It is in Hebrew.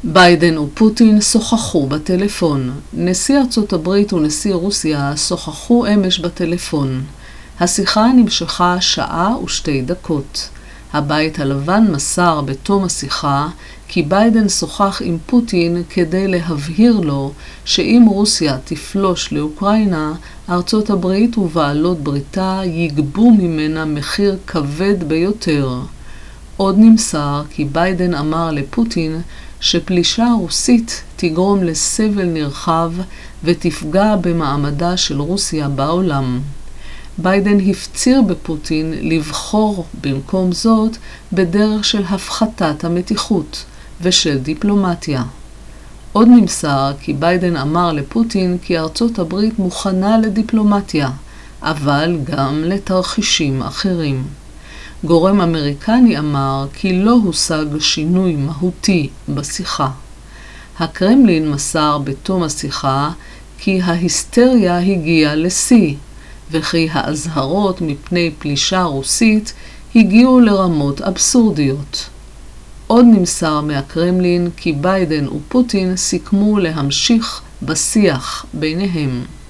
ביידן ופוטין שוחחו בטלפון. נשיא ארצות הברית ונשיא רוסיה שוחחו אמש בטלפון. השיחה נמשכה 1.02 שעות. הבית הלבן מסר בתום השיחה כי ביידן שוחח עם פוטין כדי להבהיר לו שאם רוסיה תפלוש לאוקראינה, ארצות הברית ובעלות בריתה יגבו ממנה מחיר כבד ביותר. עוד נמסר כי ביידן אמר לפוטין שפלישה רוסית תגרום לסבל נרחב ותפגע במעמדה של רוסיה בעולם. ביידן הפציר בפוטין לבחור במקום זאת בדרך של הפחתת המתיחות ושל דיפלומטיה. עוד נמסר כי ביידן אמר לפוטין כי ארצות הברית מוכנה לדיפלומטיה, אבל גם לתרחישים אחרים. גורם אמריקני אמר כי לא הושג שינוי מהותי בשיחה. הקרמלין מסר בתום השיחה כי ההיסטריה הגיעה לשיא, וכי האזהרות מפני פלישה רוסית הגיעו לרמות אבסורדיות. עוד נמסר מהקרמלין כי ביידן ופוטין סיכמו להמשיך בשיח ביניהם.